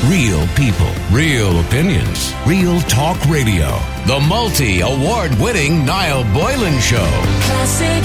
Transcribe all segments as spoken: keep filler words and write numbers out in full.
Real people, real opinions, Real Talk Radio. The multi-award-winning Niall Boylan Show. Classic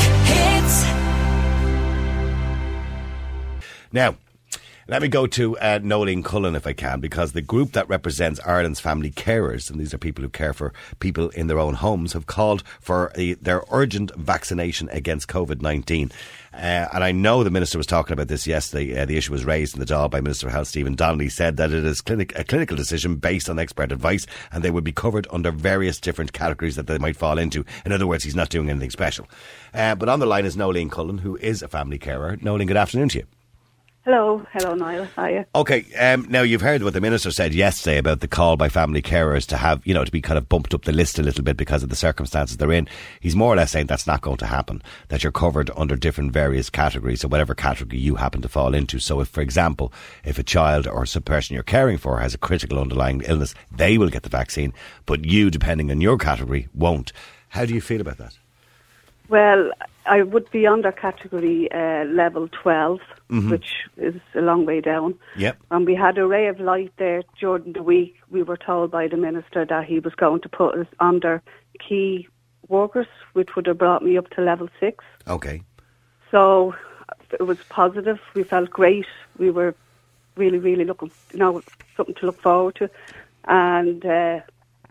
hits. Now, let me go to uh, Noeline Cullen if I can, because the group that represents Ireland's family carers, and these are people who care for people in their own homes, have called for a, their urgent vaccination against COVID nineteen. Uh, and I know the Minister was talking about this yesterday. Uh, the issue was raised in the Dáil by Minister of Health Stephen Donnelly. He said that it is clinic, a clinical decision based on expert advice, and they would be covered under various different categories that they might fall into. In other words, he's not doing anything special. Uh, but on the line is Noeline Cullen, who is a family carer. Noeline, good afternoon to you. Hello, hello Niall, how are you? Okay, um, now you've heard what the Minister said yesterday about the call by family carers to have, you know, to be kind of bumped up the list a little bit because of the circumstances they're in. He's more or less saying that's not going to happen, that you're covered under different various categories, so whatever category you happen to fall into. So if, for example, if a child or some person you're caring for has a critical underlying illness, they will get the vaccine, but you, depending on your category, won't. How do you feel about that? Well, I would be under category uh, level twelve, mm-hmm. which is a long way down. Yep. And we had a ray of light there during the week. We were told by the Minister that he was going to put us under key workers, which would have brought me up to level six. Okay. So it was positive. We felt great. We were really, really looking, you know, something to look forward to. And uh,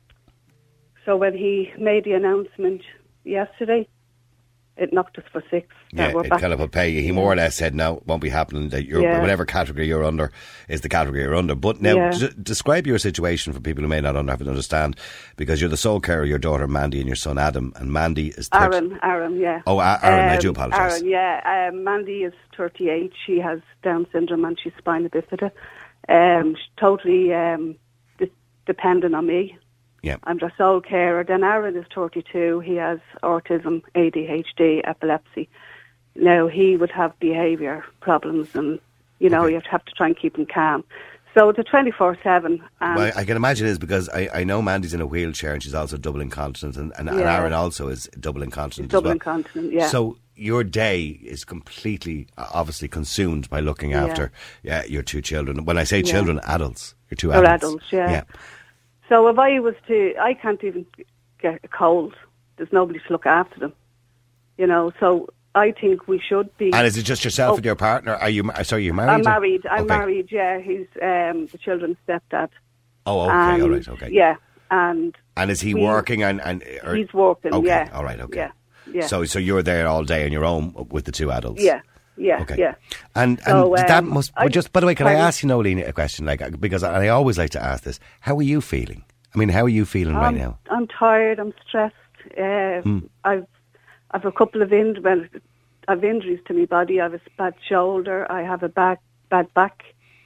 so when he made the announcement yesterday, it knocked us for six. Yeah, we're it back. kind of pay you. He more or less said, no, it won't be happening. That you're, Yeah. whatever category you're under is the category you're under. But now, Yeah. d- describe your situation for people who may not under, have it understand, because you're the sole carer of your daughter Mandy and your son Adam, and Mandy is thirty. Aaron, Aaron, yeah. Oh, A- Aaron, Um, I do apologise. Aaron, yeah. Um, Mandy is thirty-eight. She has Down syndrome and she's spina bifida. Um, she's totally um, de- dependent on me. Yeah. I'm the sole carer. Then Aaron is thirty-two. He has autism, A D H D, epilepsy. Now, he would have behaviour problems and, you know, Okay. you have to try and keep him calm. So the twenty-four seven. Well, I can imagine it is because I, I know Mandy's in a wheelchair and she's also double incontinent, and, and, and Yeah. Aaron also is double incontinent double as well. incontinent, yeah. So your day is completely, uh, obviously, consumed by looking Yeah. after yeah, your two children. When I say Yeah. children, adults. Your two They're adults. adults, yeah. yeah. So if I was to, I can't even get a cold. There's nobody to look after them, you know. So I think we should be. And is it just yourself Oh. and your partner? Are you? ma- Sorry, you're married? I'm or- married. I'm Okay. married. Yeah, he's um, the children's stepdad. Oh, okay, and, all right, okay. Yeah, and And is he we- working? And, and or, he's working. Okay, yeah, all right, okay. Yeah, yeah. So, so you're there all day on your own with the two adults. yeah, yeah, Okay. yeah. And and So, that um, must. I- But just by the way, can I pardon? ask you, Noeline, a question? Like, because I, I always like to ask this: how are you feeling? I mean, how are you feeling right I'm, now? I'm tired. I'm stressed. Uh, Hmm. I've I've a couple of in, well, I've injuries to my body. I have a bad shoulder. I have a bad bad back,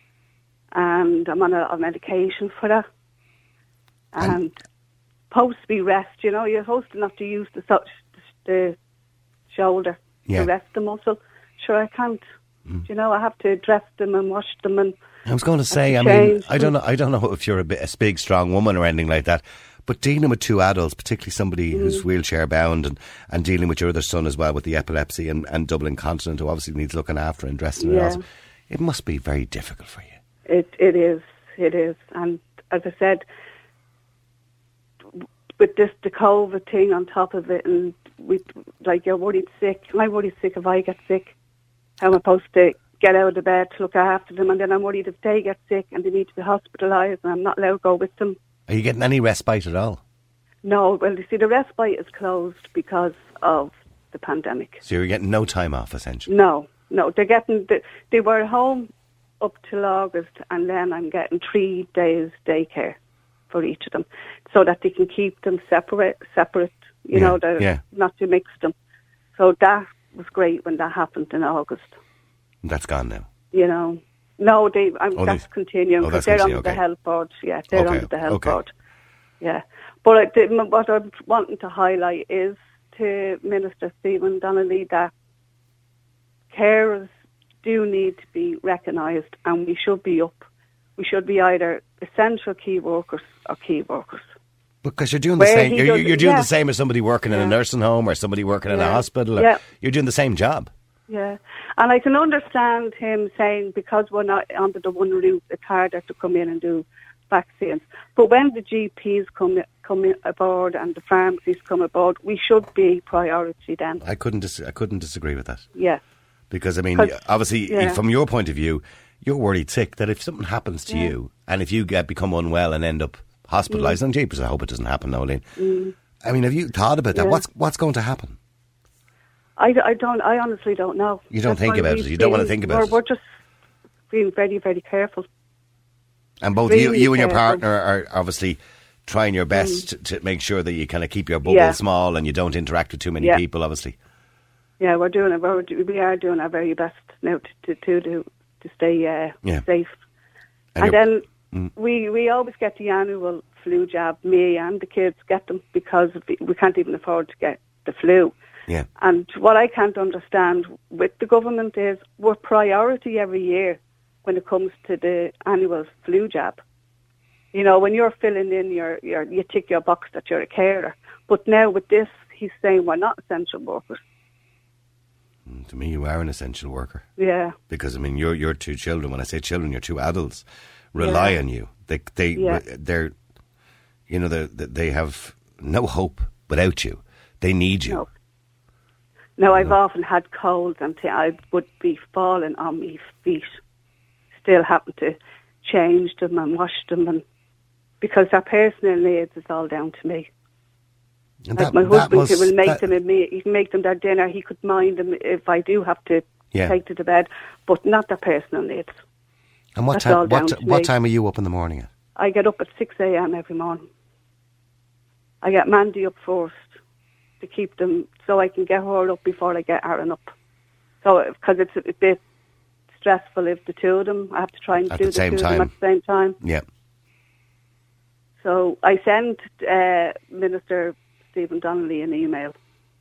and I'm on a, a medication for that. And, And- supposed to be rest. You know, you're supposed to not to use the so- the shoulder Yeah. to rest the muscle. Sure, I can't. Hmm. You know, I have to dress them and wash them and. I was going to say, I to mean, change I don't them. know, I don't know if you're a, bit, a big, strong woman or anything like that, but dealing with two adults, particularly somebody Mm. who's wheelchair bound, and, and dealing with your other son as well with the epilepsy and, and double incontinent, who obviously needs looking after and dressing and Yeah. else, it must be very difficult for you. It it is, it is, and as I said, with this the COVID thing on top of it, and we like you're worried sick. I'm worried sick if I get sick. How am I supposed to get out of bed to look after them? And then I'm worried if they get sick and they need to be hospitalised, and I'm not allowed to go with them. Are you getting any respite at all? No, well, you see, the respite is closed because of the pandemic. So you're getting no time off, essentially. No, no, they're getting. The, they were home up till August, and then I'm getting three days daycare for each of them, so that they can keep them separate. Separate, you Yeah, know, they're yeah. not to mix them. So that was great when that happened in August. That's gone now. You know, no, they. I'm, Oh, that's they- continuing oh, because that's they're continuing, under the okay. health board. Yeah, they're Okay, under the health okay. board. Yeah, but I, the, what I'm wanting to highlight is to Minister Stephen Donnelly that carers do need to be recognised, and we should be up. We should be either essential key workers or key workers. Because you're doing the Where same. he You're, does- you're doing yeah. the same as somebody working in a Yeah. nursing home or somebody working in a Yeah. hospital. Or Yeah. You're doing the same job. Yeah, and I can understand him saying because we're not under the one roof, it's harder to come in and do vaccines. But when the G Ps come come in aboard and the pharmacies come aboard, we should be priority then. I couldn't dis- I couldn't disagree with that. Yeah. Because, I mean, 'Cause, obviously, yeah. from your point of view, you're worried sick that if something happens to Yeah. you and if you get become unwell and end up hospitalised, Mm. and jeepers, I hope it doesn't happen, Nolene. Mm. I mean, have you thought about that? Yeah. What's what's going to happen? I, I don't. I honestly don't know. You don't That's think why about we've it. You don't want to been- think about we're, it. We're just being very, very careful. And both you, really you and your careful. partner are obviously trying your best to, to make sure that you kind of keep your bubble Yeah. small and you don't interact with too many Yeah. people, obviously. Yeah, we're doing it. We're, we are doing our very best now to to to, to stay uh, Yeah. safe. And And, you're- then we we always get the annual flu jab. Me and the kids get them because we we can't even afford to get the flu. Yeah. And what I can't understand with the government is we're priority every year when it comes to the annual flu jab. You know, when you're filling in your, your you tick your box that you're a carer. But now with this, he's saying we're not essential workers. To me, you are an essential worker. Yeah. Because, I mean, your your two children, when I say children, your two adults, rely Yeah. on you. They, they, Yeah. they're, you know, they they have no hope without you. They need you. No. Now, I've often had colds and th- I would be falling on my feet. Still having to change them and wash them, and because their personal needs is all down to me. And Like that- my that husband must- will make that- them a meal. He can make them their dinner. He could mind them if I do have to Yeah. take to the bed, but not their personal needs. And what That's time? all down What, to what me. time are you up in the morning at? I get up at six a.m. every morning. I get Mandy up first to keep them, so I can get her up before I get Aaron up. So, because it's a bit stressful if the two of them, I have to try and At do the the same two of them time. at the same time. Yeah. So I sent uh, Minister Stephen Donnelly an email,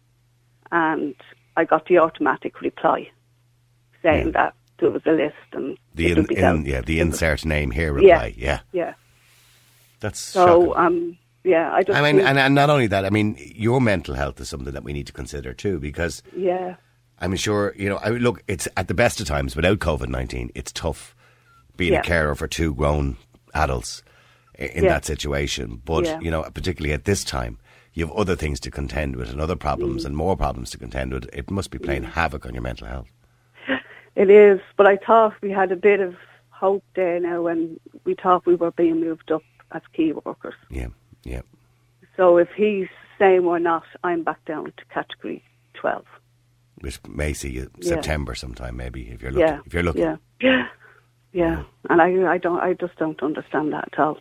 and I got the automatic reply saying Yeah. that there was a list and The it would in, be in, dealt yeah, the with. insert name here Yeah. reply. Yeah. Yeah. That's So shocking. um, yeah, I just I mean, think- and, and not only that, I mean, your mental health is something that we need to consider too, because yeah, I'm sure, you know, I look, it's at the best of times without COVID nineteen, it's tough being Yeah. a carer for two grown adults i- in Yeah. that situation. But, Yeah. you know, particularly at this time, you have other things to contend with and other problems Mm. and more problems to contend with. It must be playing havoc on your mental health. it is. But I thought we had a bit of hope there now when we thought we were being moved up as key workers. Yeah, yeah. So if he's saying we're not, I'm back down to category twelve. Which may see you Yeah. September sometime, maybe, if you're lucky. Yeah, If you're lucky. yeah, yeah, yeah. And I, I don't, I just don't understand that at all.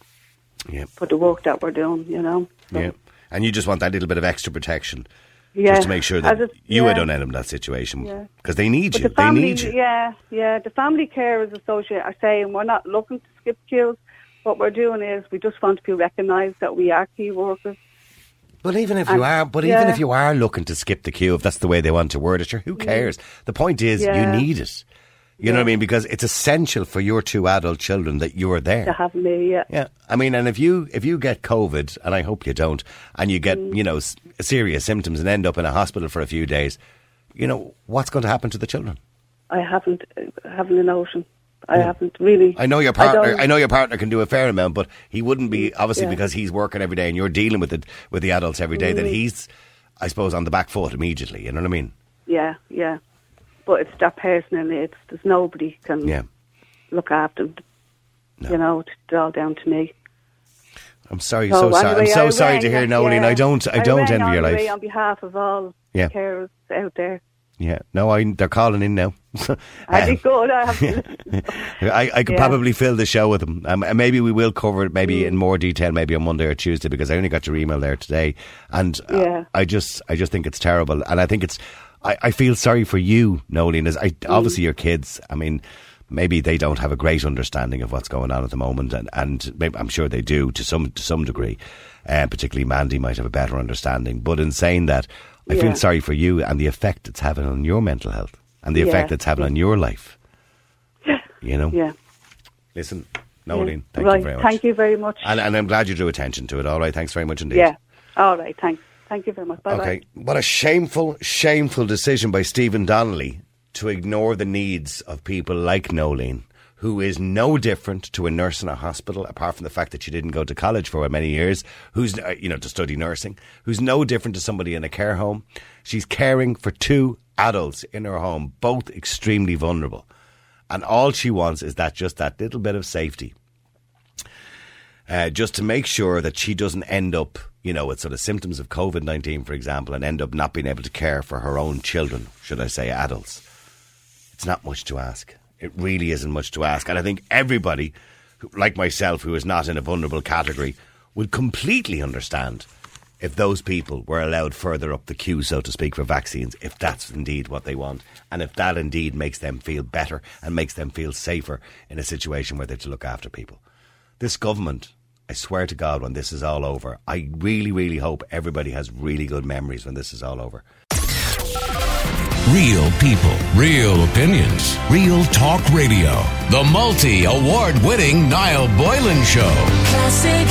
Yeah. For the work that we're doing, you know. So, Yeah. And you just want that little bit of extra protection. yeah. Just to make sure that As it- you yeah. had done end up in that situation. Yeah. Because they need But you. the family, they need you. yeah, yeah. The Family Carers Association are saying we're not looking to skip queues. What we're doing is we just want to be recognised that we are key workers. But even if And- you are, but yeah. even if you are looking to skip the queue, if that's the way they want to word it, sure, who cares? The point is, Yeah. you need it. You know what I mean? Because it's essential for your two adult children that you're there. To have me, yeah. Yeah, I mean, and if you if you get COVID, and I hope you don't, and you get Mm. you know s- serious symptoms and end up in a hospital for a few days, you know what's going to happen to the children? I haven't, uh, haven't a notion. I haven't really. I know your partner. don't- I, know your partner can do a fair amount, but he wouldn't be obviously Yeah. because he's working every day and you're dealing with it with the adults every day. Mm. That he's, I suppose, on the back foot immediately. You know what I mean? Yeah, yeah. But it's their personal needs. There's nobody can Yeah. look after them. No. You know, it's all down to me. I'm sorry. So So sorry. anyway, I'm so I sorry to rang, hear, Noeline. yeah. I don't. I don't rang envy your anyway life. on behalf of all Yeah. carers out there. Yeah. No, I. They're calling in now. I Um, be good. I have to, I, I could Yeah. probably fill the show with them. Um, and maybe we will cover it maybe Mm. in more detail maybe on Monday or Tuesday because I only got your email there today. And uh, Yeah. I just I just think it's terrible. And I think it's, I, I feel sorry for you, Noeline. As I, Mm. obviously your kids, I mean, maybe they don't have a great understanding of what's going on at the moment. And, and maybe, I'm sure they do to some, to some degree. Uh, particularly Mandy might have a better understanding. But in saying that, I Yeah. feel sorry for you and the effect it's having on your mental health and the Yeah. effect it's having on your life. You know? yeah. Listen, Noeline, thank right. you very much. Thank you very much. And, and I'm glad you drew attention to it. All right, thanks very much indeed. Yeah. All right. Thanks. Thanks. Thank you very much. Bye-bye. Okay. What a shameful, shameful decision by Stephen Donnelly to ignore the needs of people like Nolene, who is no different to a nurse in a hospital, apart from the fact that she didn't go to college for many years, who's, uh, you know, to study nursing, who's no different to somebody in a care home. She's caring for two adults in her home, both extremely vulnerable. And all she wants is that, just that little bit of safety. Uh, just to make sure that she doesn't end up, you know, with sort of symptoms of COVID nineteen, for example, and end up not being able to care for her own children, should I say adults. It's not much to ask. It really isn't much to ask. And I think everybody, like myself, who is not in a vulnerable category, would completely understand if those people were allowed further up the queue, so to speak, for vaccines, if that's indeed what they want. And if that indeed makes them feel better and makes them feel safer in a situation where they have to look after people. This government, I swear to God, when this is all over, I really, really hope everybody has really good memories when this is all over. Real people, real opinions, real talk radio. The multi-award winning Niall Boylan Show. Classic